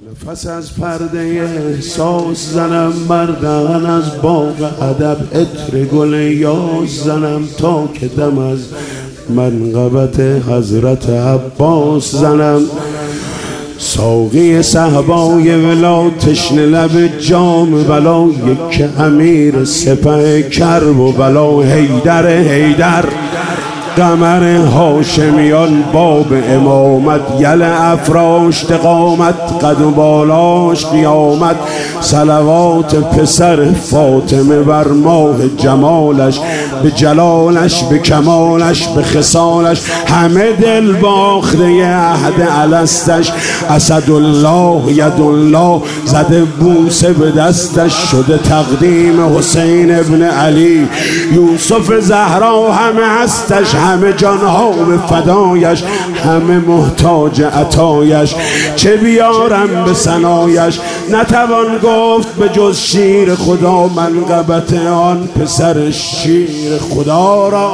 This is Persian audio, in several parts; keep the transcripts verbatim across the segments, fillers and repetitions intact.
نفس از پرده احساس زنم مردن از باغ ادب عطر گل یاس زنم تا که دم از منقبت حضرت عباس زنم ساقی صحبای ولا تشنه لب جام بلا یک امیر سپه کرب و بلا حیدر حیدر قمر هاشمیان باب امامت یل افراشت قامت قد و بالاش قیامت صلوات پسر فاطمه بر ماه جمالش به جلالش به کمالش به خصالش همه دل باخته عهد الستش اسدالله یدالله زده بوسه به دستش شده تقدیم حسین ابن علی یوسف زهرا همه هستش همه جانها به فدایش همه محتاج عطایش چه بیارم به ثنایش نتوان گفت به جز شیر خدا منقبت آن پسر شیر خدا را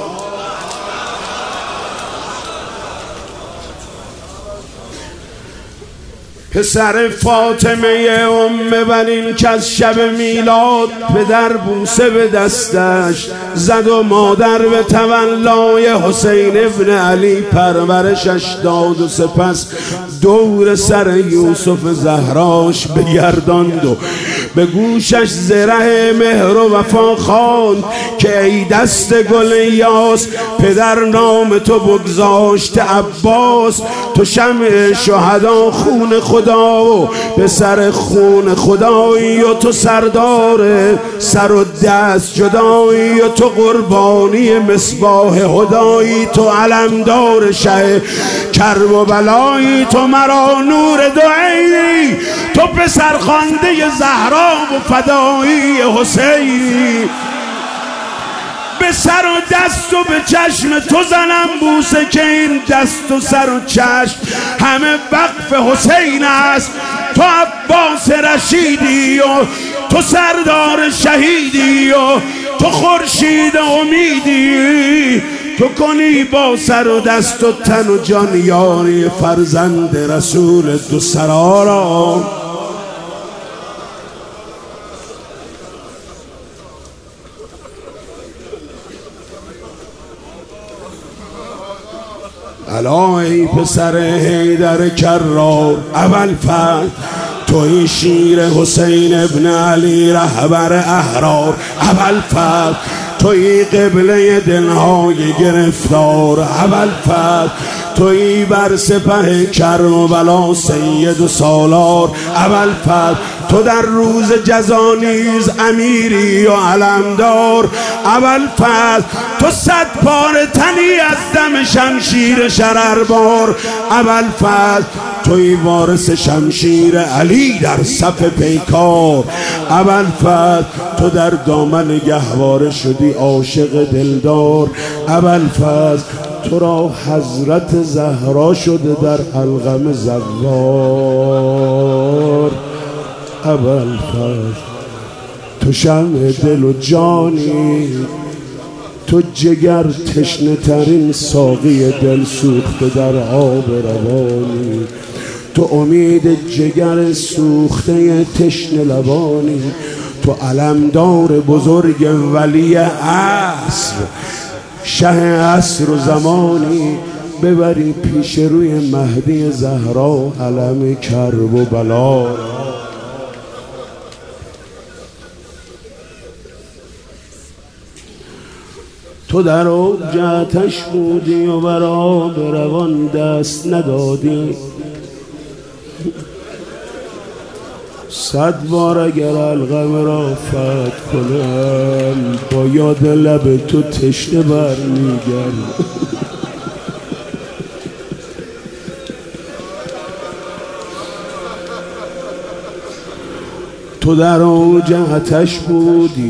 پسر فاطمه ام بنین که از شب میلاد پدر بوسه به دستش زد و مادر به تولای حسین ابن علی پرورشش داد و سپس دور سر یوسف زهراش بگرداند و به گوشش زره مهر و وفا خواند که ای دست گل یاس پدر نام تو بگذاشت عباس تو شمع شهدا خون خدا و به سر خون خدایی و تو سردار سر و دست جدایی و تو قربانی مصباح هدایی تو علمدار شه کرب و بلایی تو مرا نور دعایی تو پسر خوانده زهرا و فدایی حسین به سر و دست و به چشم تو زنم بوسه که این دست و سر و چشم همه وقف حسین است تو عباس رشیدی و تو سردار شهیدی و تو خورشید امیدی تو کنی با سر و دست و تن و جان یاری فرزند رسول دو سرارا الا ای پسر حیدر کرار اول فرد توی شیر حسین ابن علی رهبر احرار اول فرد توی قبله دلهای گرفتار اول فرد توی بر سپه کرم و بلا سید و سالار اول فرد تو در روز جزا نیز امیری و علمدار اول فرد تو صد پاره تنی از دم شمشیر شرربار اول فرد توی وارث شمشیر علی در صف پیکار اول فرد تو در دامن گهواره شدی عاشق دلدار اول فرد تو را حضرت زهرا شده در القم زوار اول فرد تو شمع دل و جانی تو جگر تشنه ترین ساقی دل سوخته در آب روانی تو امید جگر سوخته تشنه لبانی تو علمدار بزرگ ولی عصر شه عصر و زمانی ببری پیش روی مهدی زهرا علم کرب و بلا تو در اوج آتش بودی و بر آب روان دست ندادی صد بار اگر القم را فتح کنم با یاد لب تو تشنه برمیگردم تو در اوج آتش بودی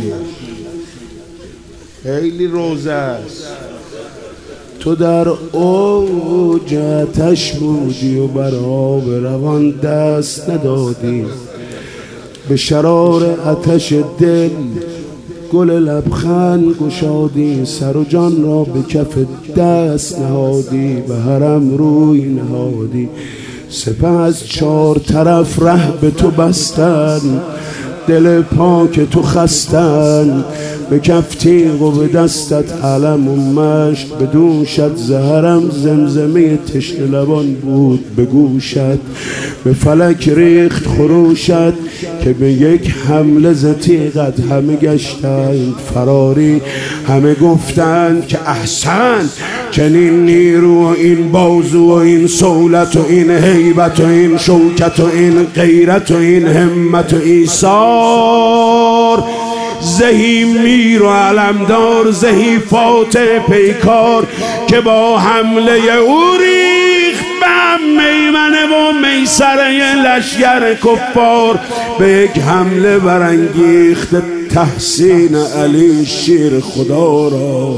خیلی روزه است تو در اوج آتش بودی و بر آب روان دست ندادی به شرار آتش دل گل لبخند گشادی سر و جان را به کف دست نهادی به حرم روی نهادی سپه از چار طرف ره به تو بستن، دل پاک تو خستن. به کف تیغ و به دستت علم و مشت، به دوشت زهرم زمزمه تشنه لبان بود به گوشت. به فلک ریخت خروشت که به یک حمله ز تیغت همه گشتند فراری. همه گفتند که احسن، چنین نیرو و این بازو و این صولت و این هیبت و این شوکت و این غیرت و این همت و ایثار. زهی میر و علمدار، زهی فاتح پیکار، که با حمله او ریخت به میمنه و میسره لشگر کفار. به یک حمله برانگیخت تحسین علی شیر خدا را.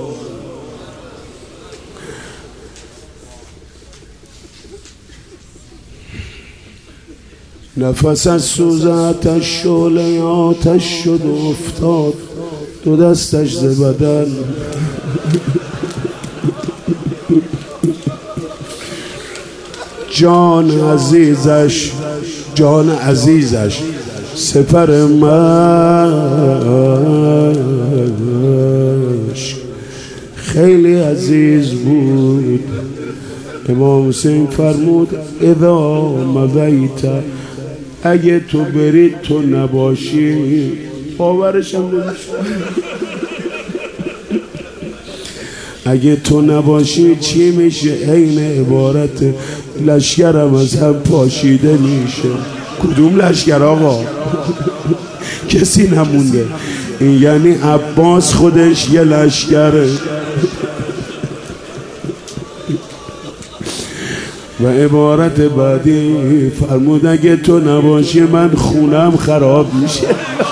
نفس از سوز آتش شعله آتش شد و افتاد دو دستش ز بدن. جان عزیزش جان عزیزش سپر مشک خیلی عزیز بود. امام حسین فرمود اذا مضیت، اگه تو بری تو نباشی. باورش هم نمیشه. اگه تو نباشی چی میشه؟ عین عبارت لشکرم از هم پاشیده میشه. کدوم لشکر آقا؟ کسی نمونده. این یعنی عباس خودش یه لشکره. و عبارت بعدی فرمود اگه تو نباشی من خونم خراب میشه.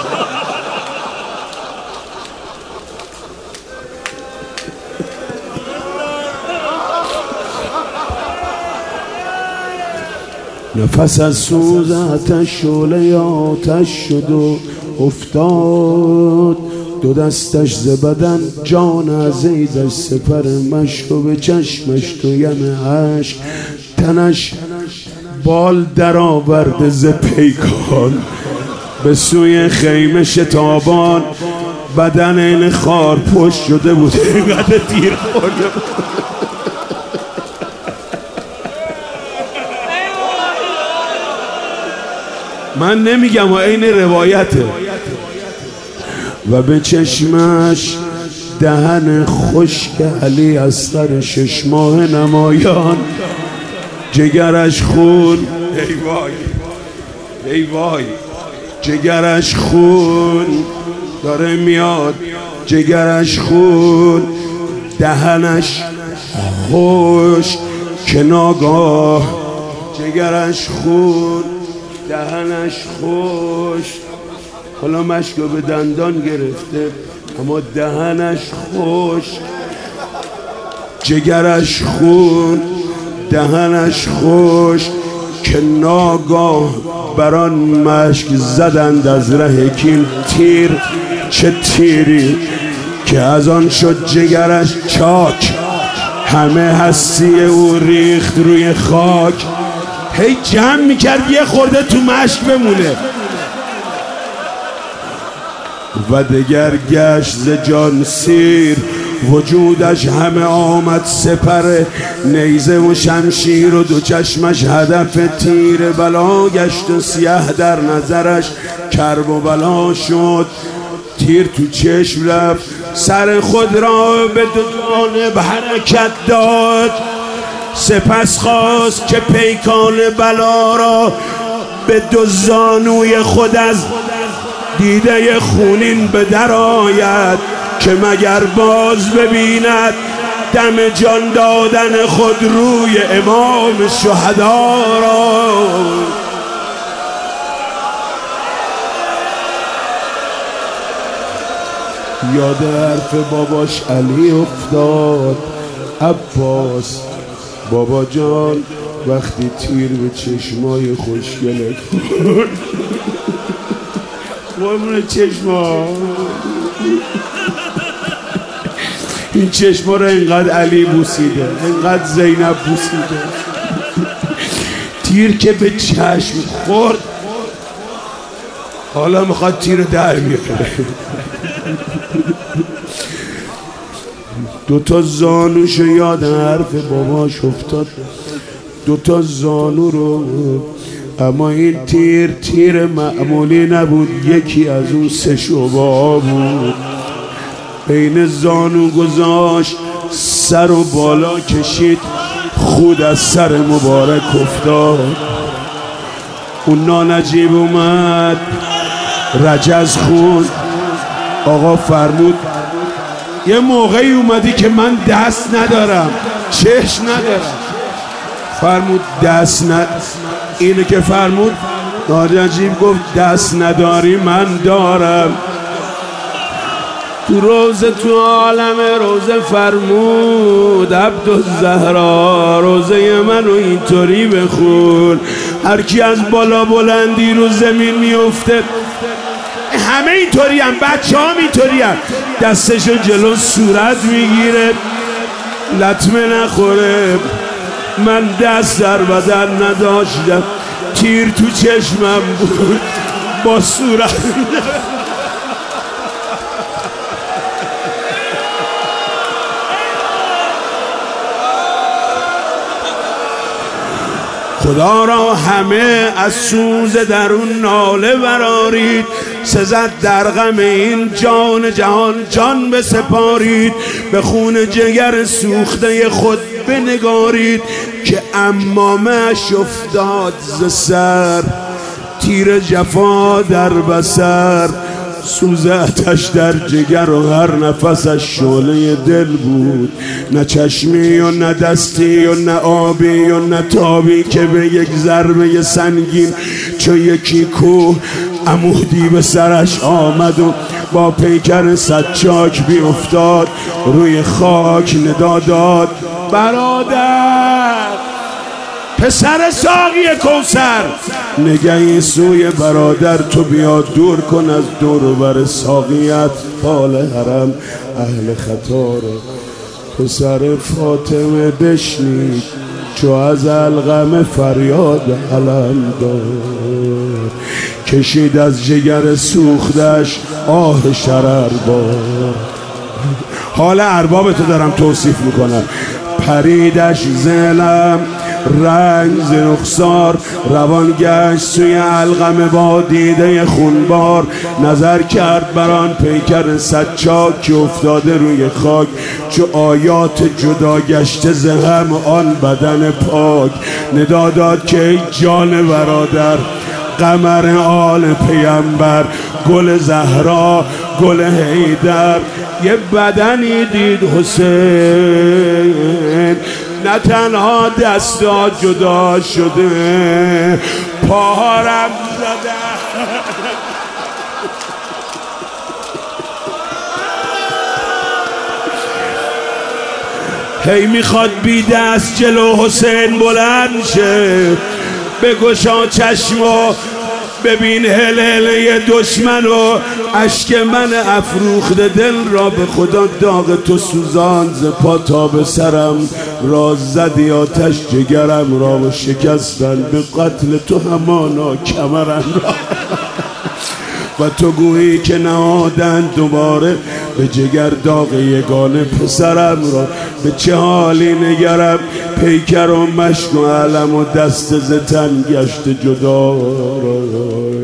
نفس از سوز آتش شعله آتش شد و افتاد دو دستش ز بدن. جان عزیزش سپر مشک و به چشمش تو یم عشق. تنش بال در آورده ز پیکان، به سوی خیمه شتابان. بدن این خار پشت شده بود اینقدر تیر خورده بود. من نمیگم و این روایته. و به چشمش دهن خشک علی اصغر شش ماه نمایان. جگرش خون، ای وای ای وای، جگرش خون داره میاد. جگرش خون، دهنش خوش که ناگاه. جگرش خون، دهنش خوش. حالا مشکو به دندان گرفته اما دهنش خوش. جگرش خون، دهنش خوش که ناگاه بران مشک زدند از ره کین تیر. چه تیری که از آن شد جگرش چاک. همه هستی او ریخت روی خاک. هی جمع میکرد یه خورده تو مشک بمونه. و دگر گشت ز جان سیر، وجودش همه آمد سپر. نیزه و شمشیر و دو چشمش هدف تیر. بلا گشت و سیه در نظرش کرب و بلا شد. تیر تو چشم رفت، سر خود را به دو جانب حرکت داد. سپس خواست که پیکان بلا را به دو زانوی خود از دیده خونین به در آید، که مگر باز ببیند دم جان دادن خود روی امام شهدا را. یاد حرف باباش علی افتاد. عباس بابا جان وقتی تیر به چشمای خوشگلت خورد، قربون چشما، این چشما رو اینقدر علی بوسیده، اینقدر زینب بوسیده، تیر که به چشم خورد حالا میخواد تیر در بیاره. دوتا زانوشو یاد حرف باباش افتاد، دوتا زانو رو، اما این تیر تیر معمولی نبود، یکی از اون سه شعبه‌ها بود. بین زانو گذاشت، سر و بالا کشید، خود از سر مبارک افتاد. اون نانجیب اومد رجز خون. آقا فرمود یه موقعی اومدی که من دست ندارم، چشم ندارم. فرمود دست ند اینه که فرمود نانجیب گفت دست نداری من دارم. تو روزه تو عالم روزه فرمود عبدالزهرا روزه منو اینطوری بخون. هر کی از بالا بلندی رو زمین میفته، همه اینطوری هم، بچه ها اینطوری هم، دستشو جلو صورت میگیره لطمه نخوره. من دست در بدن نداشتم، تیر تو چشمم بود با صورت. خدا را همه از سوز درون ناله برارید، سزد در غم این جان جهان جان بسپارید. به خون جگر سوخته خود بنگارید که امامش افتاد ز سر، تیر جفا در بسر. سوز آتش در جگر و هر نفسش شعله دل بود. نه چشمی و نه دستی و نه آبی و نه تابی که به یک ضربه سنگین چو یکی کوه عمودی به سرش آمد و با پیکر سچاک بی افتاد روی خاک. ندا داد برادر پسر ساقی کوثر، نگهی سوی برادر تو بیا دور کن از دور و بر ساقیت پال حرم اهل خطا را. پسر فاطمه بشنید چو از الغم فریاد علم دار، کشید از جگر سوختش آه شرر بار. حال ارباب تو دارم توصیف میکنم. پریدش زلم رنگ ز رخسار، روان گشت سوی القمه با دیده خونبار. نظر کرد بران پیکر سچاک که افتاده روی خاک، چو آیات جدا گشته ز هم آن بدن پاک. ندا داد که ای جان برادر قمر آل پیمبر، گل زهرا گل حیدر. یه بدنی دید حسین، نه تنها دستا جدا شده پاهارم زده. هی میخواد بی دست جلو حسین بلند شه، بگشا چشم و ببین هلهله دشمن و اشک من افروخته دل را. به خدا داغ تو سوزان ز پا تا به سرم، راز زدی آتش جگرم را و شکستن به قتل تو همانا کمرم را. و تو گویی که نهادن دوباره به جگر داغ یگانه پسرم را. به چه حالی نگرم پیکر و مشک و علم و دست ز تن گشت جدا را.